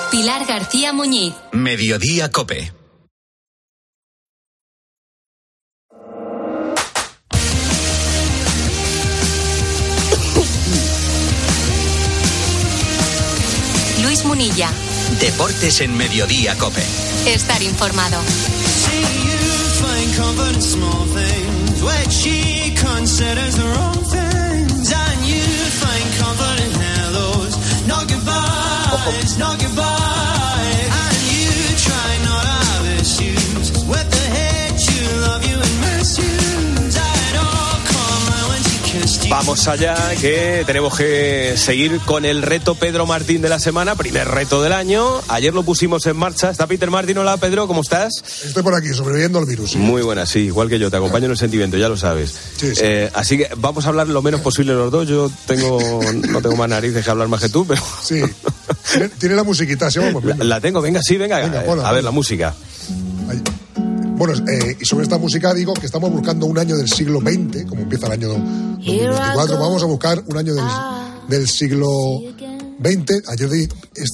Pilar García Muñiz. Mediodía COPE. Luis Munilla. Deportes en Mediodía COPE. Estar informado. Vamos allá, que tenemos que seguir con el reto Pedro Martín de la semana, primer reto del año. Ayer lo pusimos en marcha. Está Peter Martín. Hola, Pedro, ¿cómo estás? Estoy por aquí, sobreviviendo al virus. ¿Sí? Muy buena, sí, igual que yo, te acompaño en el sentimiento, ya lo sabes. Sí. Así que vamos a hablar lo menos posible los dos. Yo no tengo más narices que hablar más que tú, pero... Sí, tiene la musiquita, ¿sí? Vamos, la tengo, venga, a ver la música. Ahí. Bueno, y sobre esta música digo que estamos buscando un año del siglo XX, como empieza el año 2024, vamos a buscar un año del siglo XX. Ayer di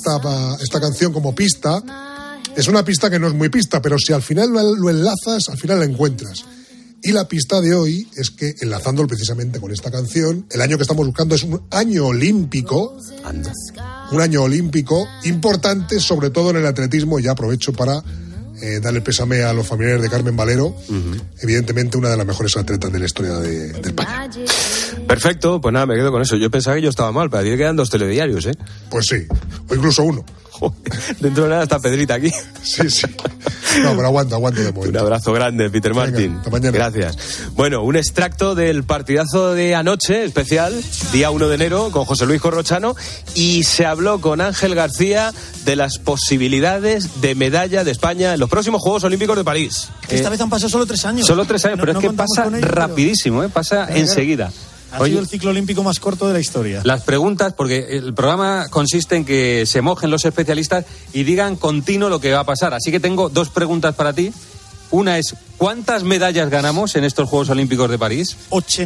esta canción como pista. Es una pista que no es muy pista, pero si al final lo enlazas, al final la encuentras. Y la pista de hoy es que, enlazándolo precisamente con esta canción, el año que estamos buscando es un año olímpico. Anda. Un año olímpico importante, sobre todo en el atletismo. Ya aprovecho para darle pésame a los familiares de Carmen Valero, evidentemente una de las mejores atletas de la historia de España. Perfecto, pues nada, me quedo con eso. Yo pensaba que yo estaba mal, pero a ti te quedan 2 telediarios, ¿eh? Pues sí, o incluso uno. Joder, dentro de nada está Pedrita aquí. Sí. No, pero aguanto de momento. Un abrazo grande, Peter Martín. Hasta mañana. Gracias. Bueno, un extracto del partidazo de anoche, especial, día 1 de enero, con José Luis Corrochano, y se habló con Ángel García de las posibilidades de medalla de España en los próximos Juegos Olímpicos de París. Esta vez han pasado solo 3 años. Solo 3 años, pero es que pasa rapidísimo, pasa enseguida. Ha sido el ciclo olímpico más corto de la historia. Las preguntas, porque el programa consiste en que se mojen los especialistas y digan continuo lo que va a pasar. Así que tengo 2 preguntas para ti. Una es, ¿cuántas medallas ganamos en estos Juegos Olímpicos de París?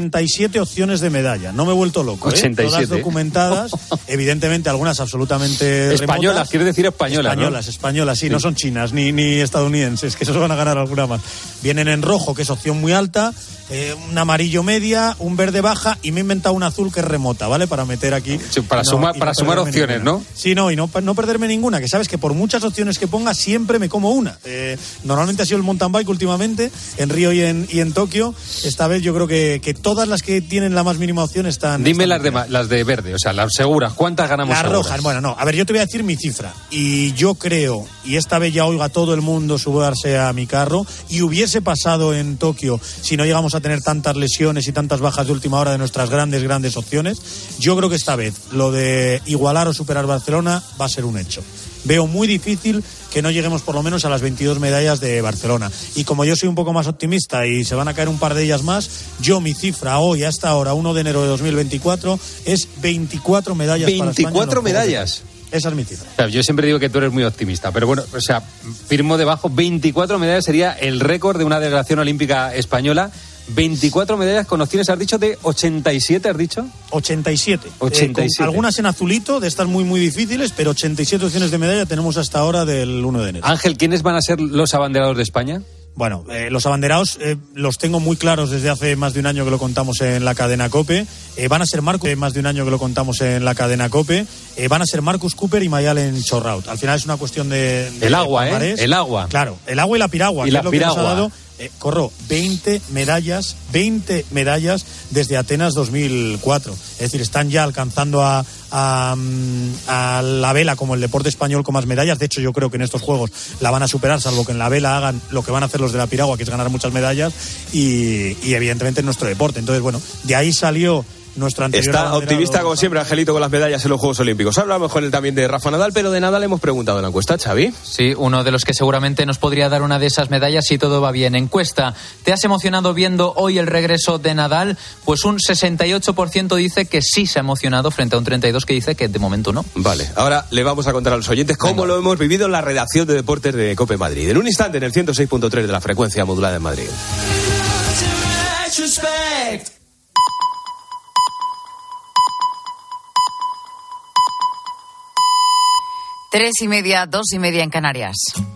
87 opciones de medalla. No me he vuelto loco, 87. Todas documentadas, evidentemente algunas absolutamente españolas, remotas. Quiere decir españolas, Españolas, sí, no son chinas ni estadounidenses, que esos van a ganar alguna más. Vienen en rojo, que es opción muy alta, un amarillo media, un verde baja, y me he inventado un azul que es remota, ¿vale? Para meter aquí... Sí, para sumar opciones, ninguna. ¿no? Sí, no, y no perderme ninguna, que sabes que por muchas opciones que ponga siempre me como una. Normalmente ha sido el mountain bike últimamente, en Río y en Tokio. Esta vez yo creo que todas las que tienen la más mínima opción están... Dime las de verde, o sea, las seguras. ¿Cuántas ganamos las seguras? Rojas, bueno, no. A ver, yo te voy a decir mi cifra. Y yo creo, y esta vez ya oiga a todo el mundo subarse a mi carro, y hubiese pasado en Tokio si no llegamos a tener tantas lesiones y tantas bajas de última hora de nuestras grandes opciones. Yo creo que esta vez lo de igualar o superar Barcelona va a ser un hecho. Veo muy difícil que no lleguemos por lo menos a las 22 medallas de Barcelona. Y como yo soy un poco más optimista y se van a caer un par de ellas más, mi cifra hoy, hasta ahora, 1 de enero de 2024, es 24 medallas para España. ¿24 medallas? Esa es mi cifra. O sea, yo siempre digo que tú eres muy optimista, pero bueno, o sea, firmo debajo, 24 medallas sería el récord de una delegación olímpica española. 24 medallas con opciones, ¿has dicho de 87, has dicho? 87. Con algunas en azulito, de estas muy, muy difíciles, pero 87 opciones de medalla tenemos hasta ahora del 1 de enero. Ángel, ¿quiénes van a ser los abanderados de España? Bueno, los abanderados los tengo muy claros desde hace más de un año que lo contamos en la cadena COPE. Van a ser más de un año que lo contamos en la cadena COPE. Van a ser Marcus Cooper y Mayalen Chorraut. Al final es una cuestión de el agua, palmarés. El agua. Claro, el agua y la piragua. Y que la es lo piragua. Que nos ha dado, 20 medallas desde Atenas 2004. Es decir, están ya alcanzando a la vela como el deporte español con más medallas. De hecho, yo creo que en estos Juegos la van a superar, salvo que en la vela hagan lo que van a hacer los de la piragua, que es ganar muchas medallas, y evidentemente en nuestro deporte. Entonces, bueno, de ahí salió nuestro anterior... Está optimista como siempre, Angelito, con las medallas en los Juegos Olímpicos. Hablamos con él también de Rafa Nadal, pero de Nadal hemos preguntado en la encuesta, Xavi. Sí, uno de los que seguramente nos podría dar una de esas medallas si todo va bien. Encuesta, ¿te has emocionado viendo hoy el regreso de Nadal? Pues un 68% dice que sí se ha emocionado, frente a un 32% que dice que de momento no. Vale, ahora le vamos a contar a los oyentes cómo lo hemos vivido en la redacción de Deportes de COPE Madrid. En un instante, en el 106.3 de la frecuencia modulada en Madrid. 3:30, 2:30 en Canarias.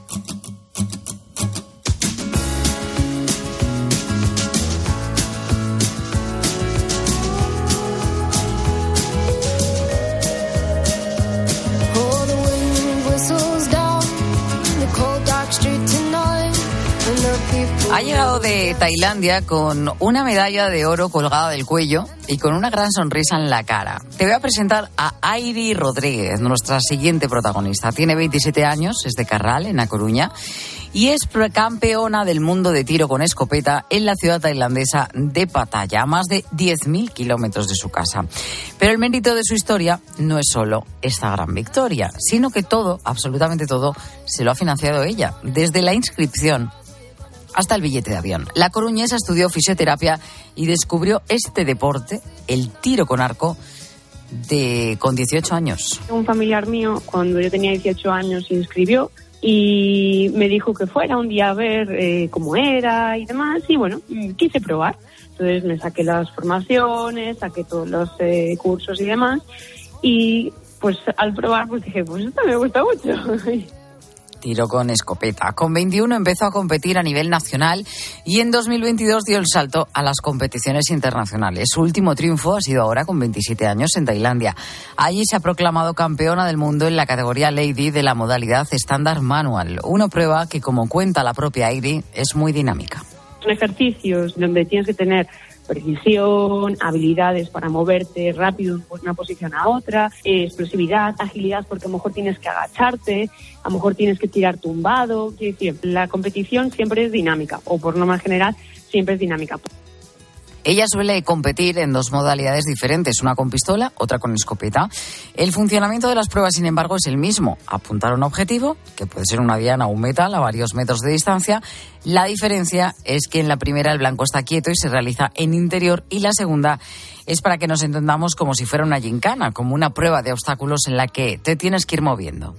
Ha llegado de Tailandia con una medalla de oro colgada del cuello y con una gran sonrisa en la cara. Te voy a presentar a Airi Rodríguez, nuestra siguiente protagonista. Tiene 27 años, es de Carral, en A Coruña, y es campeona del mundo de tiro con escopeta en la ciudad tailandesa de Pattaya, a más de 10.000 kilómetros de su casa. Pero el mérito de su historia no es solo esta gran victoria, sino que todo, absolutamente todo, se lo ha financiado ella, desde la inscripción hasta el billete de avión. La coruñesa estudió fisioterapia y descubrió este deporte, el tiro con arco, con 18 años. Un familiar mío, cuando yo tenía 18 años, se inscribió y me dijo que fuera un día a ver cómo era y demás, y bueno, quise probar. Entonces me saqué las formaciones, saqué todos los cursos y demás, y pues al probar pues dije, pues esto me gusta mucho. Tiro con escopeta. Con 21 empezó a competir a nivel nacional y en 2022 dio el salto a las competiciones internacionales. Su último triunfo ha sido ahora con 27 años en Tailandia. Allí se ha proclamado campeona del mundo en la categoría Lady de la modalidad estándar manual. Una prueba que, como cuenta la propia Airi, es muy dinámica. Son ejercicios donde tienes que tener precisión, habilidades para moverte rápido de una posición a otra, explosividad, agilidad, porque a lo mejor tienes que agacharte, a lo mejor tienes que tirar tumbado. Quiero decir, la competición siempre es dinámica, o por norma general siempre es dinámica. Ella suele competir en dos modalidades diferentes, una con pistola, otra con escopeta. El funcionamiento de las pruebas, sin embargo, es el mismo. Apuntar a un objetivo, que puede ser una diana o un metal a varios metros de distancia. La diferencia es que en la primera el blanco está quieto y se realiza en interior, y la segunda es, para que nos entendamos, como si fuera una gincana, como una prueba de obstáculos en la que te tienes que ir moviendo.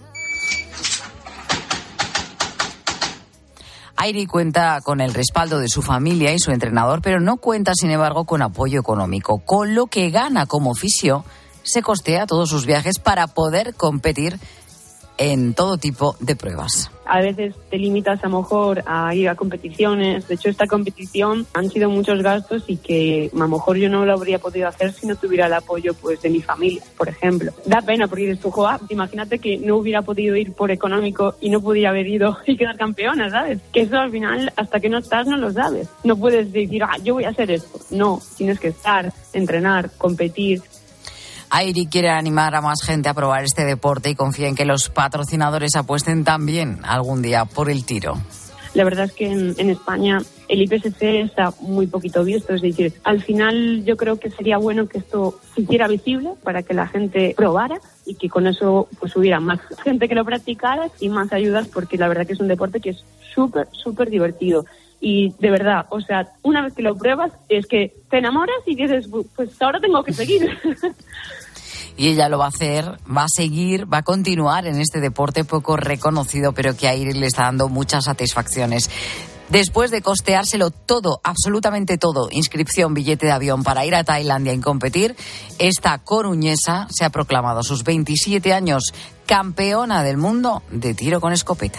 Airi cuenta con el respaldo de su familia y su entrenador, pero no cuenta, sin embargo, con apoyo económico. Con lo que gana como fisio, se costea todos sus viajes para poder competir en todo tipo de pruebas. A veces te limitas a lo mejor a ir a competiciones. De hecho, esta competición han sido muchos gastos y que a lo mejor yo no lo habría podido hacer si no tuviera el apoyo pues de mi familia, por ejemplo. Da pena porque dices tú, imagínate que no hubiera podido ir por económico y no podía haber ido y quedar campeona, ¿sabes? Que eso al final, hasta que no estás, no lo sabes. No puedes decir, yo voy a hacer esto. No, tienes que estar, entrenar, competir. Airi quiere animar a más gente a probar este deporte y confía en que los patrocinadores apuesten también algún día por el tiro. La verdad es que en España el IPSC está muy poquito visto, es decir, al final yo creo que sería bueno que esto se hiciera visible para que la gente probara y que con eso pues hubiera más gente que lo practicara y más ayudas, porque la verdad que es un deporte que es súper, súper divertido. Y de verdad, o sea, una vez que lo pruebas es que te enamoras y dices, pues ahora tengo que seguir. Y ella lo va a hacer, va a seguir, va a continuar en este deporte poco reconocido, pero que a Airi le está dando muchas satisfacciones. Después de costeárselo todo, absolutamente todo, inscripción, billete de avión para ir a Tailandia y competir, esta coruñesa se ha proclamado a sus 27 años campeona del mundo de tiro con escopeta.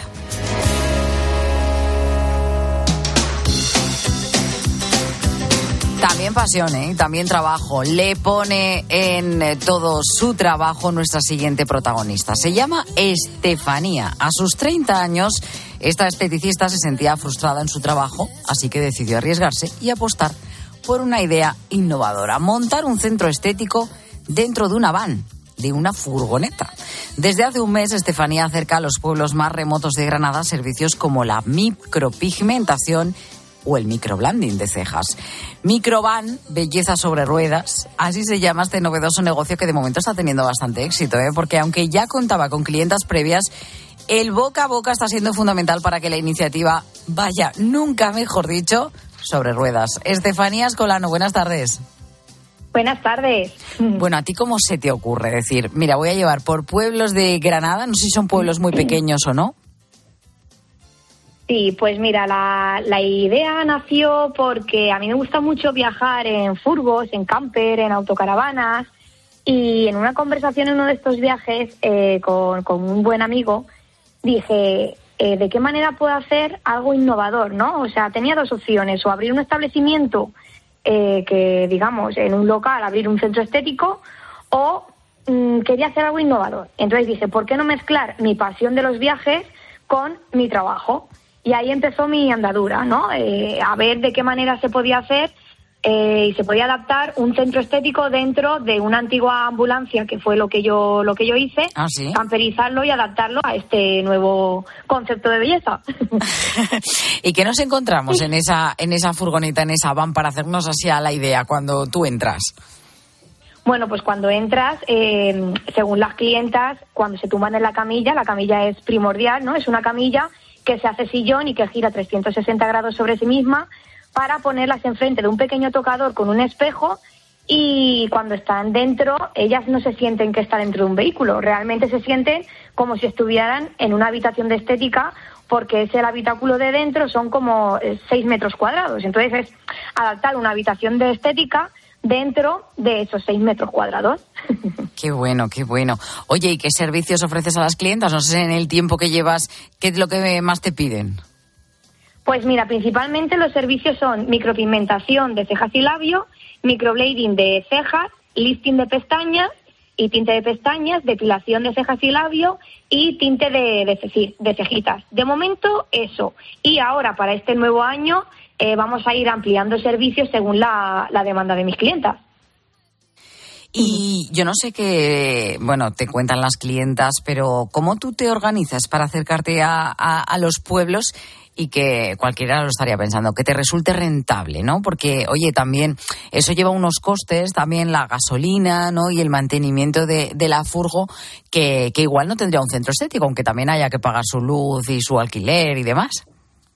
También pasión, también trabajo. Le pone en todo su trabajo nuestra siguiente protagonista. Se llama Estefanía. A sus 30 años, esta esteticista se sentía frustrada en su trabajo, así que decidió arriesgarse y apostar por una idea innovadora: montar un centro estético dentro de una van, de una furgoneta. Desde hace un mes, Estefanía acerca a los pueblos más remotos de Granada servicios como la micropigmentación o el microblending de cejas. Microvan, belleza sobre ruedas, así se llama este novedoso negocio que de momento está teniendo bastante éxito, porque aunque ya contaba con clientas previas, el boca a boca está siendo fundamental para que la iniciativa vaya, nunca mejor dicho, sobre ruedas. Estefanía Escolano, buenas tardes. Buenas tardes. Bueno, ¿a ti cómo se te ocurre decir, mira, voy a llevar por pueblos de Granada, no sé si son pueblos muy pequeños o no? Sí, pues mira, la idea nació porque a mí me gusta mucho viajar en furgos, en camper, en autocaravanas, Y en una conversación en uno de estos viajes con un buen amigo, dije, ¿de qué manera puedo hacer algo innovador, no? O sea, tenía dos opciones, o abrir un establecimiento que, digamos, en un local, abrir un centro estético, o quería hacer algo innovador. Entonces dije, ¿por qué no mezclar mi pasión de los viajes con mi trabajo? Y ahí empezó mi andadura, ¿no? A ver de qué manera se podía hacer y se podía adaptar un centro estético dentro de una antigua ambulancia, que fue lo que yo hice, camperizarlo y adaptarlo a este nuevo concepto de belleza. ¿Y qué nos encontramos en esa furgoneta, en esa van, para hacernos así a la idea cuando tú entras? Bueno, pues cuando entras, según las clientas, cuando se tumban en la camilla es primordial, ¿no? Es una camilla que se hace sillón y que gira 360 grados sobre sí misma, para ponerlas enfrente de un pequeño tocador con un espejo, y cuando están dentro, ellas no se sienten que están dentro de un vehículo, realmente se sienten como si estuvieran en una habitación de estética, porque es el habitáculo de dentro, son como 6 metros cuadrados. Entonces es adaptar una habitación de estética dentro de esos 6 metros cuadrados. Qué bueno, qué bueno. Oye, ¿y qué servicios ofreces a las clientas? No sé, en el tiempo que llevas, ¿qué es lo que más te piden? Pues mira, principalmente los servicios son micropigmentación de cejas y labio, microblading de cejas, lifting de pestañas y tinte de pestañas, depilación de cejas y labio y tinte de cejitas. De momento eso. Y ahora, para este nuevo año, vamos a ir ampliando servicios según la demanda de mis clientas. Y yo no sé qué, bueno, te cuentan las clientas, pero ¿cómo tú te organizas para acercarte a los pueblos y que cualquiera lo estaría pensando, que te resulte rentable, ¿no? Porque, oye, también eso lleva unos costes, también la gasolina, ¿no? Y el mantenimiento de la furgo, que igual no tendría un centro estético, aunque también haya que pagar su luz y su alquiler y demás.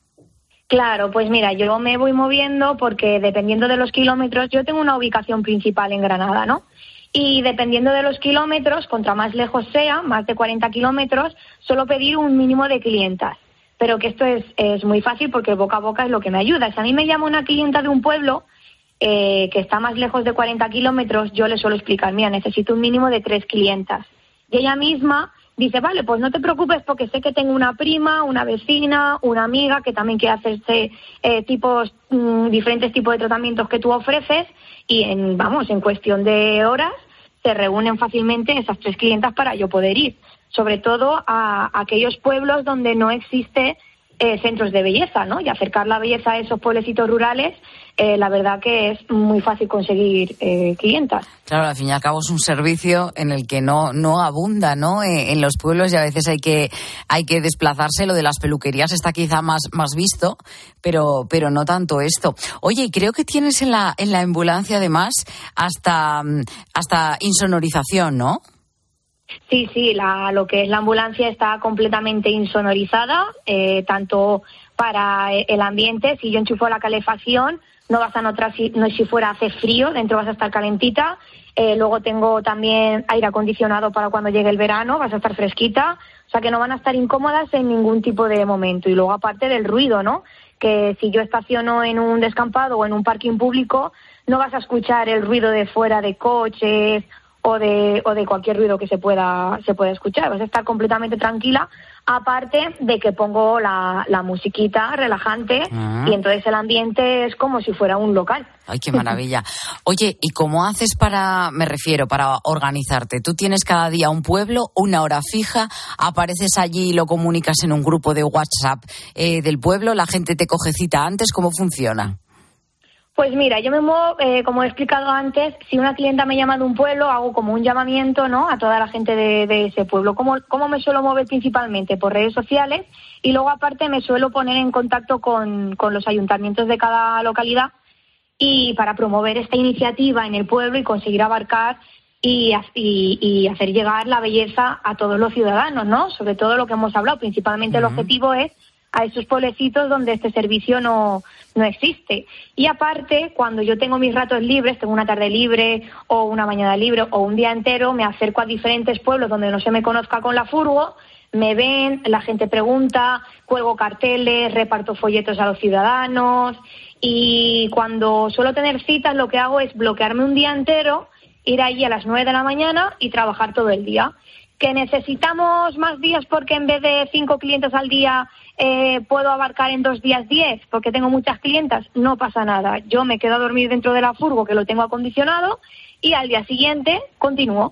Claro, pues mira, yo me voy moviendo porque dependiendo de los kilómetros, yo tengo una ubicación principal en Granada, ¿no? Y dependiendo de los kilómetros, contra más lejos sea, más de 40 kilómetros, suelo pedir un mínimo de clientas. Pero que esto es muy fácil porque boca a boca es lo que me ayuda. Si a mí me llama una clienta de un pueblo que está más lejos de 40 kilómetros, yo le suelo explicar, mira, necesito un mínimo de 3 clientas. Y ella misma dice, vale, pues no te preocupes porque sé que tengo una prima, una vecina, una amiga que también quiere hacerse diferentes tipos de tratamientos que tú ofreces, y en cuestión de horas se reúnen fácilmente esas 3 clientas para yo poder ir. Sobre todo a aquellos pueblos donde no existe centros de belleza, ¿no? Y acercar la belleza a esos pueblecitos rurales, la verdad que es muy fácil conseguir clientas. Claro, al fin y al cabo es un servicio en el que no abunda, ¿no? En los pueblos, y a veces hay que desplazarse. Lo de las peluquerías está quizá más visto, pero no tanto esto. Oye, y creo que tienes en la ambulancia además hasta insonorización, ¿no? Sí, lo que es la ambulancia está completamente insonorizada, tanto para el ambiente. Si yo enchufo la calefacción, no vas a notar si fuera hace frío, dentro vas a estar calentita. Luego tengo también aire acondicionado para cuando llegue el verano, vas a estar fresquita. O sea que no van a estar incómodas en ningún tipo de momento. Y luego aparte del ruido, ¿no? Que si yo estaciono en un descampado o en un parking público, no vas a escuchar el ruido de fuera de coches o de cualquier ruido que se pueda escuchar. Vas a estar completamente tranquila, aparte de que pongo la musiquita relajante y entonces el ambiente es como si fuera un local. ¡Ay, qué maravilla! Oye, ¿y cómo haces para organizarte? ¿Tú tienes cada día un pueblo, una hora fija, apareces allí y lo comunicas en un grupo de WhatsApp del pueblo, la gente te coge cita antes? ¿Cómo funciona? Pues mira, yo me muevo, como he explicado antes, si una clienta me llama de un pueblo, hago como un llamamiento, ¿no?, a toda la gente de ese pueblo. ¿Cómo me suelo mover principalmente? Por redes sociales, y luego aparte me suelo poner en contacto con los ayuntamientos de cada localidad y para promover esta iniciativa en el pueblo y conseguir abarcar y hacer llegar la belleza a todos los ciudadanos, ¿no? Sobre todo lo que hemos hablado, principalmente el objetivo es a esos pueblecitos donde este servicio no existe. Y aparte, cuando yo tengo mis ratos libres, tengo una tarde libre o una mañana libre o un día entero, me acerco a diferentes pueblos donde no se me conozca con la furgo, me ven, la gente pregunta, cuelgo carteles, reparto folletos a los ciudadanos, y cuando suelo tener citas lo que hago es bloquearme un día entero ir allí a las 9 de la mañana y trabajar todo el día. ¿Que necesitamos más días porque en vez de 5 clientes al día puedo abarcar en 2 días 10 porque tengo muchas clientas? No pasa nada. Yo me quedo a dormir dentro de la furgo, que lo tengo acondicionado, y al día siguiente continúo.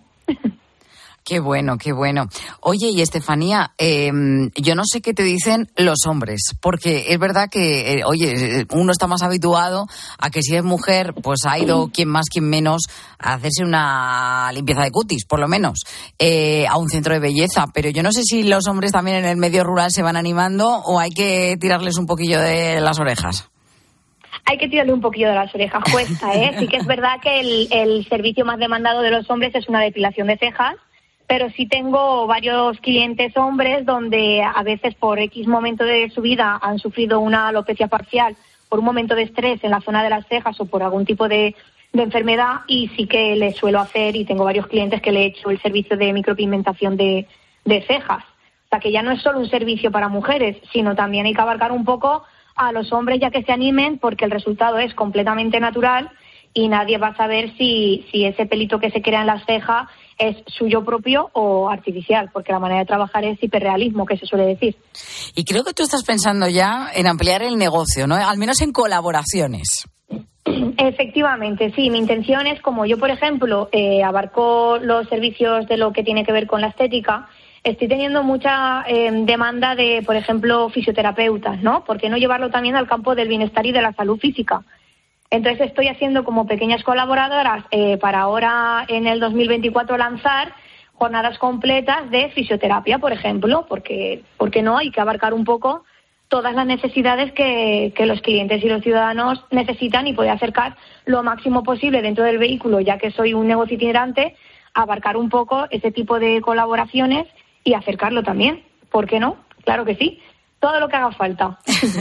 Qué bueno, qué bueno. Oye, y Estefanía, yo no sé qué te dicen los hombres, porque es verdad que, uno está más habituado a que si es mujer, pues ha ido quien más, quien menos, a hacerse una limpieza de cutis, por lo menos, a un centro de belleza. Pero yo no sé si los hombres también en el medio rural se van animando o hay que tirarles un poquillo de las orejas. Hay que tirarle un poquillo de las orejas, cuesta, ¿eh? Sí que es verdad que el servicio más demandado de los hombres es una depilación de cejas, pero sí tengo varios clientes hombres donde a veces por X momento de su vida han sufrido una alopecia parcial por un momento de estrés en la zona de las cejas o por algún tipo de enfermedad, y sí que les suelo hacer, y tengo varios clientes que le he hecho el servicio de micropigmentación de cejas. O sea que ya no es solo un servicio para mujeres, sino también hay que abarcar un poco a los hombres ya que se animen, porque el resultado es completamente natural y nadie va a saber si ese pelito que se crea en las cejas es suyo propio o artificial, porque la manera de trabajar es hiperrealismo, que se suele decir. Y creo que tú estás pensando ya en ampliar el negocio, ¿no? Al menos en colaboraciones. Efectivamente, sí. Mi intención es, como yo, por ejemplo, abarco los servicios de lo que tiene que ver con la estética, estoy teniendo mucha demanda de, por ejemplo, fisioterapeutas, ¿no? ¿Por qué no llevarlo también al campo del bienestar y de la salud física? Entonces estoy haciendo como pequeñas colaboradoras para ahora en el 2024 lanzar jornadas completas de fisioterapia, por ejemplo, porque no, hay que abarcar un poco todas las necesidades que los clientes y los ciudadanos necesitan y poder acercar lo máximo posible dentro del vehículo, ya que soy un negocio itinerante, abarcar un poco ese tipo de colaboraciones y acercarlo también. ¿Por qué no? Claro que sí. Todo lo que haga falta.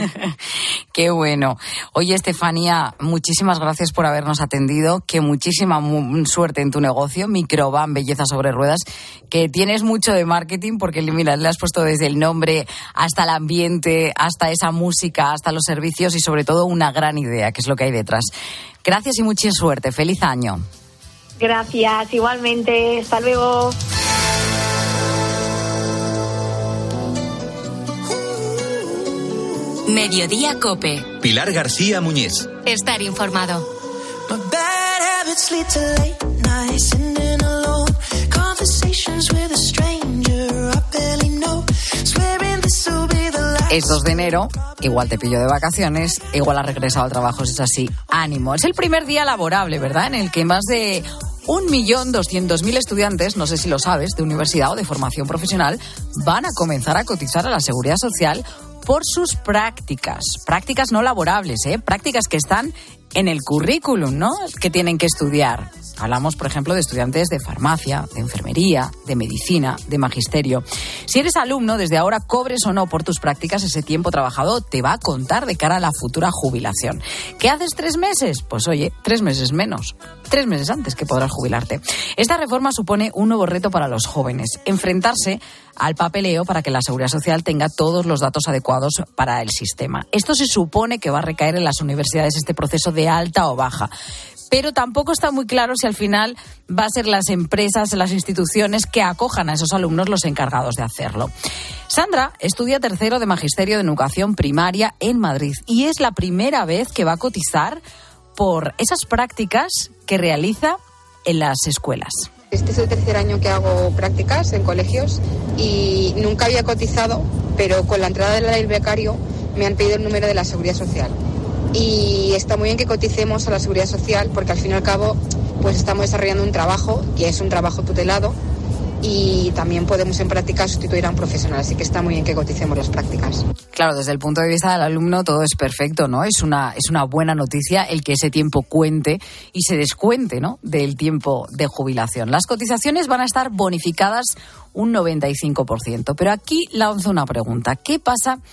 Qué bueno. Oye, Estefanía, muchísimas gracias por habernos atendido. Que muchísima suerte en tu negocio, Microban Belleza sobre Ruedas, que tienes mucho de marketing, porque mira, le has puesto desde el nombre hasta el ambiente, hasta esa música, hasta los servicios y sobre todo una gran idea, que es lo que hay detrás. Gracias y mucha suerte. Feliz año. Gracias, igualmente. Hasta luego. Mediodía COPE. Pilar García Muñiz. Estar informado. Es 2 de enero, igual te pillo de vacaciones, igual has regresado al trabajo, si es así, ánimo. Es el primer día laborable, ¿verdad?, en el que más de 1.200.000 estudiantes, no sé si lo sabes, de universidad o de formación profesional, van a comenzar a cotizar a la Seguridad Social por sus prácticas no laborables, prácticas que están en el currículum, ¿no?, que tienen que estudiar. Hablamos, por ejemplo, de estudiantes de farmacia, de enfermería, de medicina, de magisterio. Si eres alumno, desde ahora, cobres o no por tus prácticas, ese tiempo trabajado te va a contar de cara a la futura jubilación. ¿Qué haces 3 meses? Pues oye, 3 meses menos. 3 meses antes que podrás jubilarte. Esta reforma supone un nuevo reto para los jóvenes: enfrentarse al papeleo para que la Seguridad Social tenga todos los datos adecuados para el sistema. Esto se supone que va a recaer en las universidades, este proceso de alta o baja. Pero tampoco está muy claro si al final va a ser las empresas, las instituciones que acojan a esos alumnos los encargados de hacerlo. Sandra estudia 3º de Magisterio de Educación Primaria en Madrid y es la primera vez que va a cotizar por esas prácticas que realiza en las escuelas. Este es el 3er año que hago prácticas en colegios y nunca había cotizado, pero con la entrada de la ley del becario me han pedido el número de la Seguridad Social. Y está muy bien que coticemos a la Seguridad Social porque al fin y al cabo pues estamos desarrollando un trabajo que es un trabajo tutelado y también podemos en práctica sustituir a un profesional, así que está muy bien que coticemos las prácticas. Claro, desde el punto de vista del alumno todo es perfecto, ¿no? Es una buena noticia el que ese tiempo cuente y se descuente, ¿no?, del tiempo de jubilación. Las cotizaciones van a estar bonificadas un 95%, pero aquí lanzo una pregunta: ¿qué pasa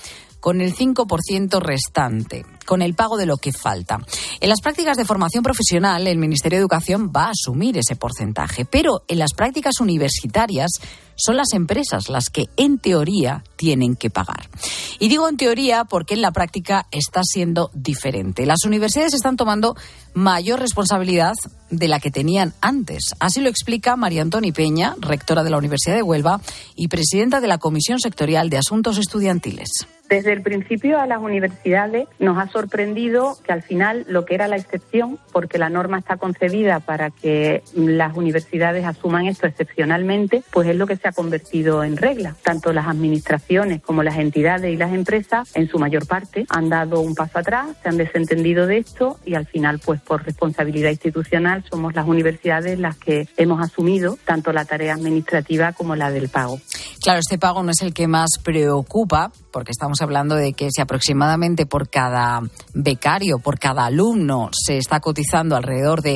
con el 5% restante, con el pago de lo que falta. En las prácticas de formación profesional, el Ministerio de Educación va a asumir ese porcentaje, pero en las prácticas universitarias son las empresas las que, en teoría, tienen que pagar. Y digo en teoría porque en la práctica está siendo diferente. Las universidades están tomando mayor responsabilidad de la que tenían antes. Así lo explica María Antoni Peña, rectora de la Universidad de Huelva y presidenta de la Comisión Sectorial de Asuntos Estudiantiles. Desde el principio a las universidades nos ha sorprendido que al final lo que era la excepción, porque la norma está concebida para que las universidades asuman esto excepcionalmente, pues es lo que se ha convertido en regla. Tanto las administraciones como las entidades y las empresas, en su mayor parte, han dado un paso atrás, se han desentendido de esto y al final, pues por responsabilidad institucional, somos las universidades las que hemos asumido tanto la tarea administrativa como la del pago. Claro, este pago no es el que más preocupa, porque estamos hablando de que si aproximadamente por cada becario, por cada alumno, se está cotizando alrededor de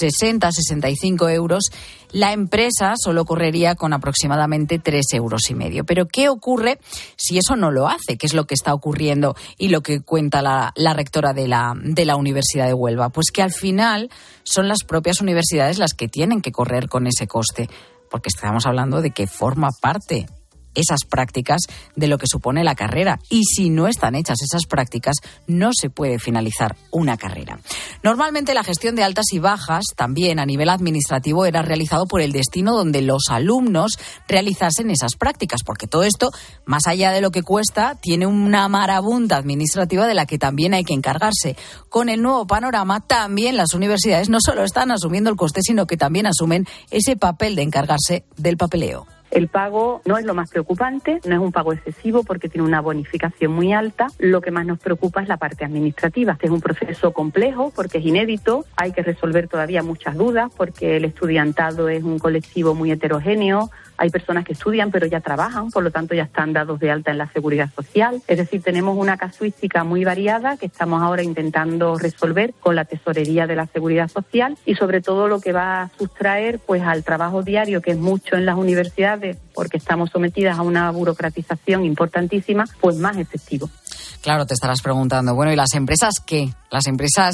60-65 euros, la empresa solo correría con aproximadamente 3,5 euros. Pero ¿qué ocurre si eso no lo hace? ¿Qué es lo que está ocurriendo y lo que cuenta la rectora de la Universidad de Huelva? Pues que al final son las propias universidades las que tienen que correr con ese coste, porque estamos hablando de que forma parte esas prácticas de lo que supone la carrera. Y si no están hechas esas prácticas, no se puede finalizar una carrera. Normalmente la gestión de altas y bajas, también a nivel administrativo, era realizado por el destino donde los alumnos realizasen esas prácticas, porque todo esto, más allá de lo que cuesta, tiene una marabunta administrativa de la que también hay que encargarse. Con el nuevo panorama, también las universidades no solo están asumiendo el coste, sino que también asumen ese papel de encargarse del papeleo. El pago no es lo más preocupante, no es un pago excesivo porque tiene una bonificación muy alta. Lo que más nos preocupa es la parte administrativa. Este es un proceso complejo porque es inédito, hay que resolver todavía muchas dudas porque el estudiantado es un colectivo muy heterogéneo. Hay personas que estudian pero ya trabajan, por lo tanto ya están dados de alta en la Seguridad Social. Es decir, tenemos una casuística muy variada que estamos ahora intentando resolver con la Tesorería de la Seguridad Social y sobre todo lo que va a sustraer pues al trabajo diario, que es mucho en las universidades porque estamos sometidas a una burocratización importantísima, pues más efectivo. Claro, te estarás preguntando, bueno, ¿y las empresas qué? Las empresas,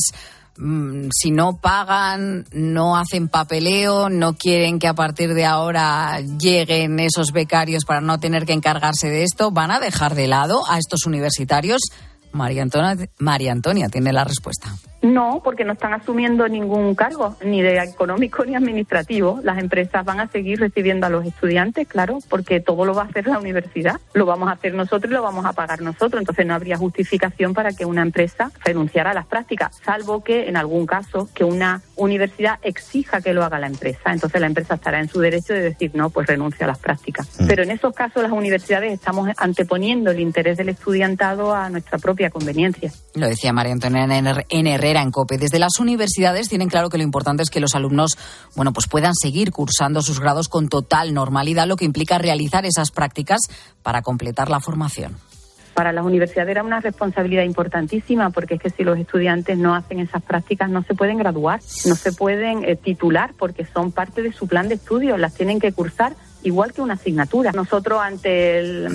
si no pagan, no hacen papeleo, no quieren que a partir de ahora lleguen esos becarios para no tener que encargarse de esto, ¿van a dejar de lado a estos universitarios? María Antonia tiene la respuesta. No, porque no están asumiendo ningún cargo, ni de económico ni administrativo. Las empresas van a seguir recibiendo a los estudiantes, claro, porque todo lo va a hacer la universidad. Lo vamos a hacer nosotros y lo vamos a pagar nosotros. Entonces no habría justificación para que una empresa renunciara a las prácticas, salvo que en algún caso que una universidad exija que lo haga la empresa. Entonces la empresa estará en su derecho de decir, no, pues renuncia a las prácticas. Pero en esos casos las universidades estamos anteponiendo el interés del estudiantado a nuestra propia conveniencia. Lo decía María Antonia en Herrera, en COPE. Desde las universidades tienen claro que lo importante es que los alumnos, bueno, pues puedan seguir cursando sus grados con total normalidad, lo que implica realizar esas prácticas para completar la formación. Para las universidades era una responsabilidad importantísima porque es que si los estudiantes no hacen esas prácticas no se pueden graduar, no se pueden titular porque son parte de su plan de estudios, las tienen que cursar igual que una asignatura. Nosotros ante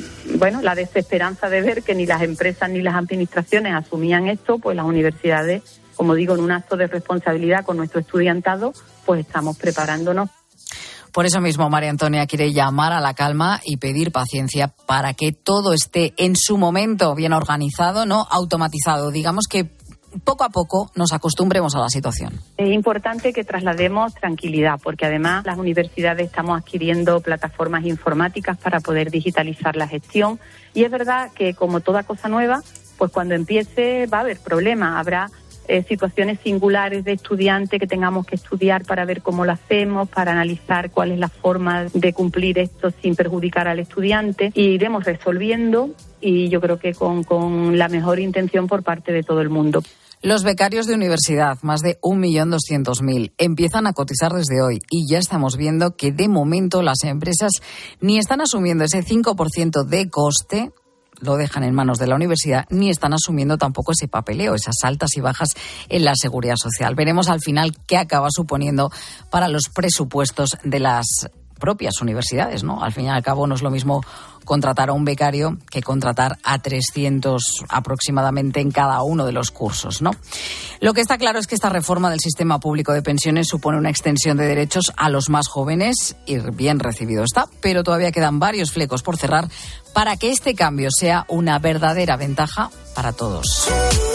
la desesperanza de ver que ni las empresas ni las administraciones asumían esto, pues las universidades, como digo, en un acto de responsabilidad con nuestro estudiantado, pues estamos preparándonos. Por eso mismo María Antonia quiere llamar a la calma y pedir paciencia para que todo esté en su momento bien organizado, no automatizado. Digamos que poco a poco nos acostumbremos a la situación. Es importante que traslademos tranquilidad, porque además las universidades estamos adquiriendo plataformas informáticas para poder digitalizar la gestión. Y es verdad que, como toda cosa nueva, pues cuando empiece va a haber problemas, habrá situaciones singulares de estudiante que tengamos que estudiar para ver cómo lo hacemos, para analizar cuál es la forma de cumplir esto sin perjudicar al estudiante, y iremos resolviendo, y yo creo que con la mejor intención por parte de todo el mundo. Los becarios de universidad, más de 1.200.000, empiezan a cotizar desde hoy y ya estamos viendo que de momento las empresas ni están asumiendo ese 5% de coste, lo dejan en manos de la universidad, ni están asumiendo tampoco ese papeleo, esas altas y bajas en la Seguridad Social. Veremos al final qué acaba suponiendo para los presupuestos de las propias universidades, ¿no? Al fin y al cabo no es lo mismo contratar a un becario que contratar a 300 aproximadamente en cada uno de los cursos, ¿no? Lo que está claro es que esta reforma del sistema público de pensiones supone una extensión de derechos a los más jóvenes y bien recibido está, pero todavía quedan varios flecos por cerrar para que este cambio sea una verdadera ventaja para todos.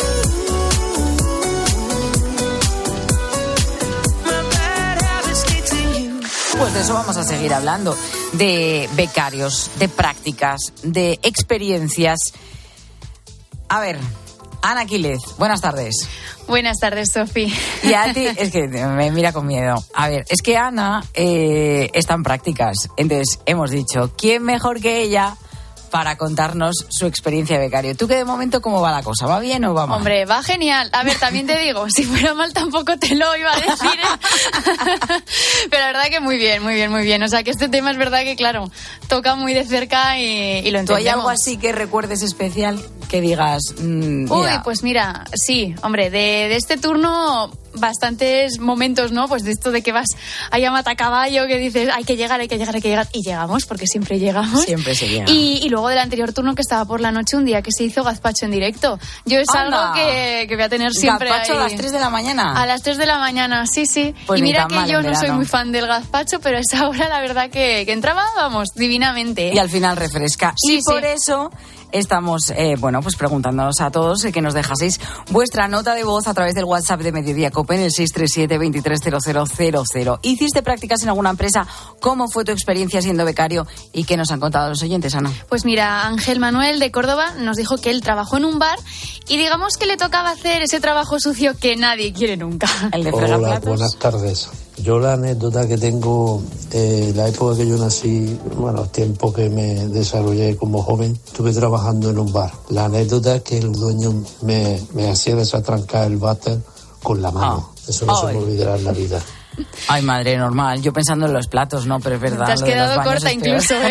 Pues de eso vamos a seguir hablando, de becarios, de prácticas, de experiencias. A ver, Ana Quílez, buenas tardes. Buenas tardes, Sofi. Y a ti, es que me mira con miedo. A ver, es que Ana está en prácticas, entonces hemos dicho, ¿quién mejor que ella para contarnos su experiencia de becario? ¿Tú que de momento cómo va la cosa? ¿Va bien o va mal? Hombre, va genial. A ver, también te digo, si fuera mal tampoco te lo iba a decir, ¿eh? Pero la verdad que muy bien, muy bien, muy bien. O sea, que este tema es verdad que, claro, toca muy de cerca y lo entendemos. ¿Tú hay algo así que recuerdes especial que digas? Mira. Uy, pues mira, sí, hombre, de este turno bastantes momentos, ¿no? Pues de esto de que vas ahí a matacaballo, que dices, hay que llegar, y llegamos, porque siempre llegamos. Siempre se llega. Y luego del anterior turno que estaba por la noche, un día que se hizo gazpacho en directo. Yo es algo que voy a tener siempre ¿Gazpacho ahí. a las 3 de la mañana? A las 3 de la mañana, sí. Pues y mira que yo no verano. soy muy fan del gazpacho, pero a esa hora la verdad que entraba, vamos, divinamente. Y al final refresca. Sí, y por eso estamos, pues preguntándonos a todos que nos dejaseis vuestra nota de voz a través del WhatsApp de Mediodía Cope en el 637-230000. ¿Hiciste prácticas en alguna empresa? ¿Cómo fue tu experiencia siendo becario? ¿Y qué nos han contado los oyentes, Ana? Pues mira, Ángel Manuel de Córdoba nos dijo que él trabajó en un bar y digamos que le tocaba hacer ese trabajo sucio que nadie quiere nunca. El de fregar Hola, platos. buenas tardes. Yo la anécdota que tengo, la época que yo nací, el tiempo que me desarrollé como joven, estuve trabajando en un bar. La anécdota es que el dueño me hacía desatrancar el váter con la mano. Eso no se me olvidará en la vida. Ay, madre, normal. Yo pensando en los platos, no, pero es verdad. Te has quedado corta incluso, ¿eh?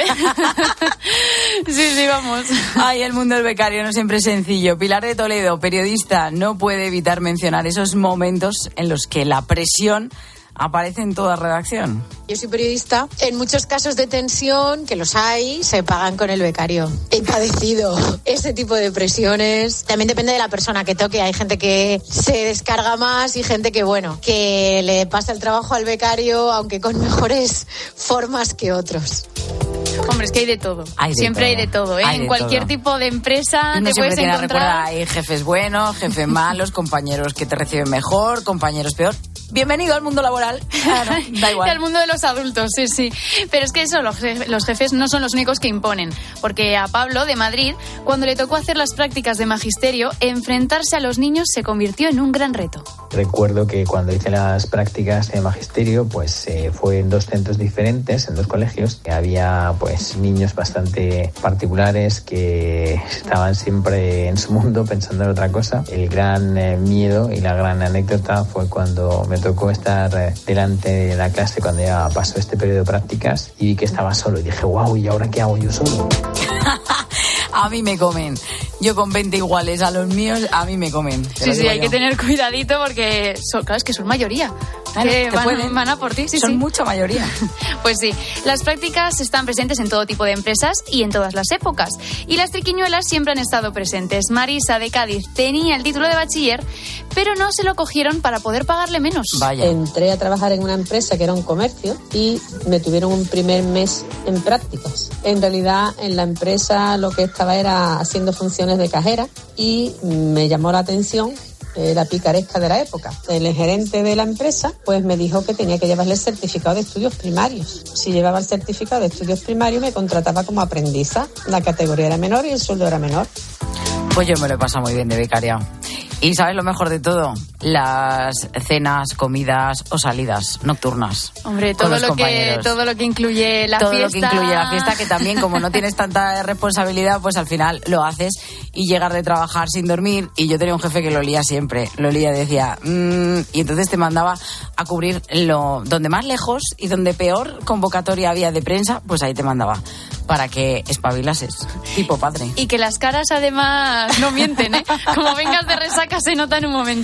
Sí, vamos. Ay, el mundo del becario no siempre es sencillo. Pilar de Toledo, periodista, no puede evitar mencionar esos momentos en los que la presión aparece en toda redacción. Yo soy periodista. En muchos casos de tensión, que los hay, se pagan con el becario. He padecido ese tipo de presiones. También depende de la persona que toque. Hay gente que se descarga más y gente que le pasa el trabajo al becario, aunque con mejores formas que otros. Hombre, es que hay de todo. Siempre hay de todo, ¿eh? Hay de en cualquier todo. tipo de empresa Uno te puedes encontrar. Recuerda, hay jefes buenos, jefes malos, compañeros que te reciben mejor, compañeros peor. Bienvenido al mundo laboral. Claro, da igual. Y al mundo de los adultos, sí. Pero es que eso, los jefes no son los únicos que imponen. Porque a Pablo, de Madrid, cuando le tocó hacer las prácticas de magisterio, enfrentarse a los niños se convirtió en un gran reto. Recuerdo que cuando hice las prácticas de magisterio, pues fue en 2 centros diferentes, en 2 colegios. Había pues niños bastante particulares que estaban siempre en su mundo pensando en otra cosa. El gran miedo y la gran anécdota fue cuando me tocó estar delante de la clase cuando ya pasó este periodo de prácticas y vi que estaba solo y dije, wow, ¿y ahora qué hago yo solo? A mí me comen. Yo con 20 iguales a los míos, a mí me comen. Sí, hay que tener cuidadito porque claro, es que son mayoría. Claro, que van van a por ti, sí. Son mucha mayoría. Pues sí, las prácticas están presentes en todo tipo de empresas y en todas las épocas. Y las triquiñuelas siempre han estado presentes. Marisa, de Cádiz, tenía el título de bachiller, pero no se lo cogieron para poder pagarle menos. Vaya. Entré a trabajar en una empresa que era un comercio y me tuvieron un primer mes en prácticas. En realidad, en la empresa lo que estaba era haciendo funciones de cajera y me llamó la atención la picaresca de la época. El gerente de la empresa pues me dijo que tenía que llevarle el certificado de estudios primarios. Si llevaba el certificado de estudios primarios me contrataba como aprendiza. La categoría era menor y el sueldo era menor. Pues yo me lo he pasado muy bien de becaria. Y ¿sabes lo mejor de todo? Las cenas, comidas o salidas nocturnas. Hombre, todo lo que incluye la fiesta. Todo lo que incluye la fiesta, que también como no tienes tanta responsabilidad, pues al final lo haces y llegas de trabajar sin dormir. Y yo tenía un jefe que lo olía siempre. Lo olía, decía, y entonces te mandaba a cubrir donde más lejos y donde peor convocatoria había de prensa, pues ahí te mandaba para que espabilases, tipo padre. Y que las caras además no mienten, ¿eh? Como vengas de resaca se nota en un momentito.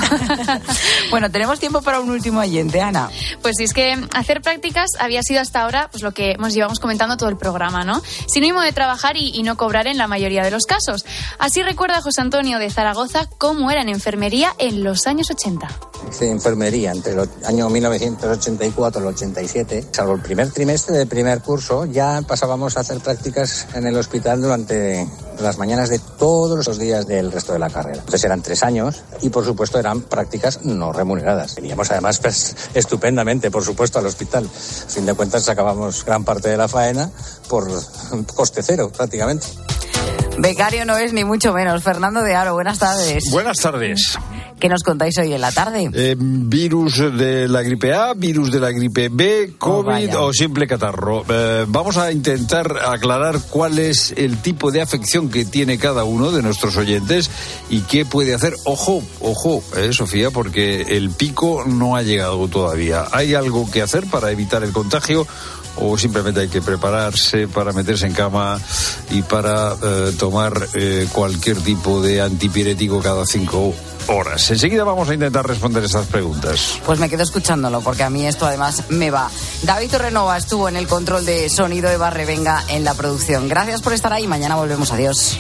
Bueno, tenemos tiempo para un último oyente, Ana. Pues sí, es que hacer prácticas había sido hasta ahora pues lo que llevamos comentando todo el programa, ¿no? Sinónimo de trabajar y no cobrar en la mayoría de los casos. Así recuerda José Antonio de Zaragoza cómo era en enfermería en los años 80. Hice enfermería entre el año 1984 y el 87. Salvo el primer trimestre del primer curso, ya pasábamos a hacer prácticas en el hospital durante las mañanas de todos los días del resto de la carrera. Entonces eran 3 años y, por supuesto, eran prácticas no remuneradas. Veníamos, además, pues, estupendamente, por supuesto, al hospital. A fin de cuentas, sacábamos gran parte de la faena por coste cero, prácticamente. Becario no es ni mucho menos. Fernando de Aro, buenas tardes. Buenas tardes. ¿Qué nos contáis hoy en la tarde? Virus de la gripe A, virus de la gripe B, COVID o simple catarro. Vamos a intentar aclarar cuál es el tipo de afección que tiene cada uno de nuestros oyentes y qué puede hacer. Ojo, Sofía, porque el pico no ha llegado todavía. ¿Hay algo que hacer para evitar el contagio? ¿O simplemente hay que prepararse para meterse en cama y para tomar cualquier tipo de antipirético cada 5 horas? Enseguida vamos a intentar responder estas preguntas. Pues me quedo escuchándolo, porque a mí esto además me va. David Torrenova estuvo en el control de sonido, Eva Revenga en la producción. Gracias por estar ahí, mañana volvemos, adiós.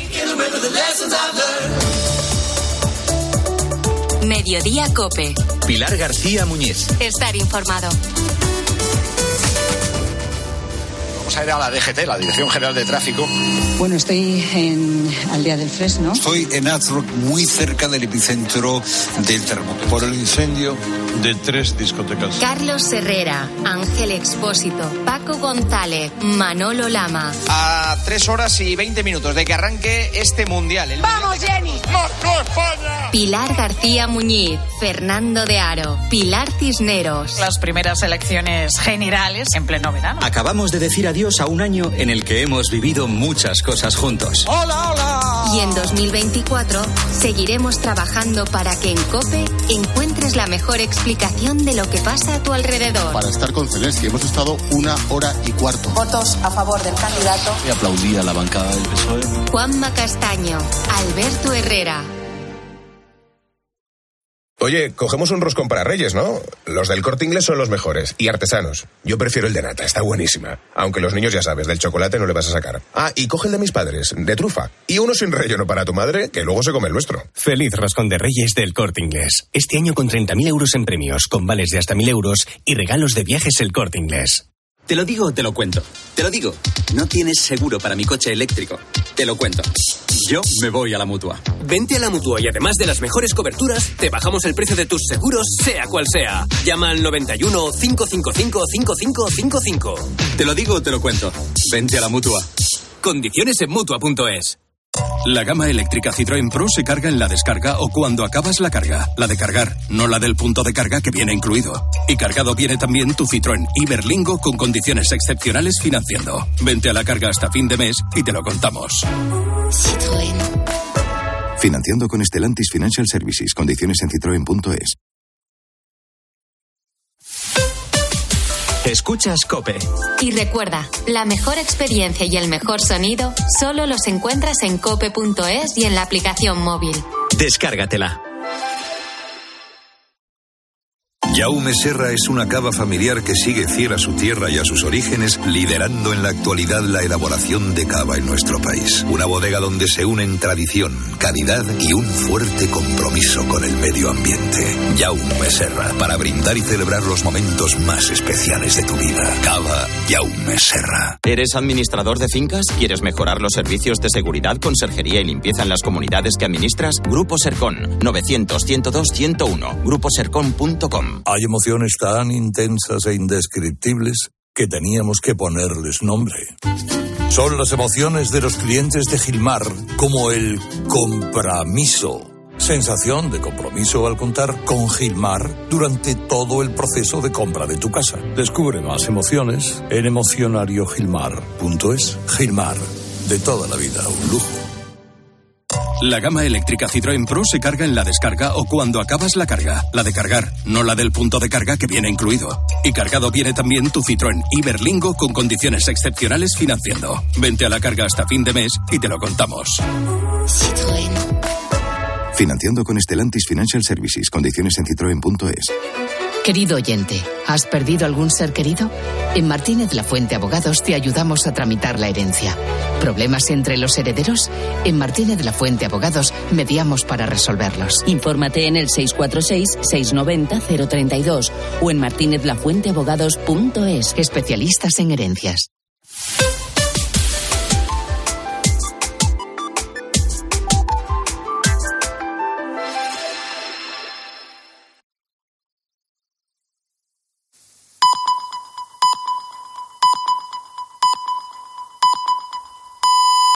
Mediodía COPE. Pilar García Muñiz. Estar informado. Vamos a ir a la DGT, la Dirección General de Tráfico. Bueno, estoy en Aldea del Fresno. Estoy en Azrock, muy cerca del epicentro del terremoto. Por el incendio de 3 discotecas. Carlos Herrera, Ángel Expósito, Paco González, Manolo Lama. A 3 horas y 20 minutos de que arranque este mundial. ¡Vamos, Jenny! ¡Marco España! Pilar García Muñiz, Fernando de Aro, Pilar Cisneros. Las primeras elecciones generales en pleno verano. Acabamos de decir adiós a un año en el que hemos vivido muchas cosas juntos. ¡Hola, hola! Y en 2024 seguiremos trabajando para que en COPE encuentres la mejor explicación de lo que pasa a tu alrededor. Para estar con Zelensky hemos estado 1 hora y cuarto. Votos a favor del candidato. Y aplaudí a la bancada del PSOE. Juanma Castaño, Alberto Herrera. Oye, cogemos un roscón para Reyes, ¿no? Los del Corte Inglés son los mejores y artesanos. Yo prefiero el de nata, está buenísima. Aunque los niños, ya sabes, del chocolate no le vas a sacar. Ah, y coge el de mis padres, de trufa. Y uno sin relleno para tu madre, que luego se come el nuestro. Feliz roscón de Reyes del Corte Inglés. Este año con 30.000 euros en premios, con vales de hasta 1.000 euros y regalos de viajes El Corte Inglés. ¿Te lo digo o te lo cuento? Te lo digo. No tienes seguro para mi coche eléctrico. Te lo cuento. Yo me voy a la Mutua. Vente a la Mutua y además de las mejores coberturas, te bajamos el precio de tus seguros, sea cual sea. Llama al 91 555 5555. Te lo digo o te lo cuento. Vente a la Mutua. Condiciones en Mutua.es. La gama eléctrica Citroën Pro se carga en la descarga o cuando acabas la carga. La de cargar, no la del punto de carga que viene incluido. Y cargado viene también tu Citroën Iberlingo con condiciones excepcionales financiando. Vente a la carga hasta fin de mes y te lo contamos. Citroën. Financiando con Stellantis Financial Services. Condiciones en citroen.es. Escuchas COPE. Y recuerda, la mejor experiencia y el mejor sonido solo los encuentras en cope.es y en la aplicación móvil. Descárgatela. Jaume Serra es una cava familiar que sigue fiel a su tierra y a sus orígenes, liderando en la actualidad la elaboración de cava en nuestro país. Una bodega donde se unen tradición, calidad y un fuerte compromiso con el medio ambiente. Jaume Serra, para brindar y celebrar los momentos más especiales de tu vida. Cava Jaume Serra. ¿Eres administrador de fincas? ¿Quieres mejorar los servicios de seguridad, conserjería y limpieza en las comunidades que administras? Grupo Sercon, 900-102-101, gruposercon.com. Hay emociones tan intensas e indescriptibles que teníamos que ponerles nombre. Son las emociones de los clientes de Gilmar, como el compromiso. Sensación de compromiso al contar con Gilmar durante todo el proceso de compra de tu casa. Descubre más emociones en emocionariogilmar.es. Gilmar, de toda la vida, un lujo. La gama eléctrica Citroën Pro se carga en la descarga o cuando acabas la carga. La de cargar, no la del punto de carga que viene incluido. Y cargado viene también tu Citroën Iberlingo con condiciones excepcionales financiando. Vente a la carga hasta fin de mes y te lo contamos. Citroën. Financiando con Stellantis Financial Services. Condiciones en citroen.es. Querido oyente, ¿has perdido algún ser querido? En Martínez Lafuente Abogados te ayudamos a tramitar la herencia. ¿Problemas entre los herederos? En Martínez Lafuente Abogados mediamos para resolverlos. Infórmate en el 646-690-032 o en martinezlafuenteabogados.es. Especialistas en herencias.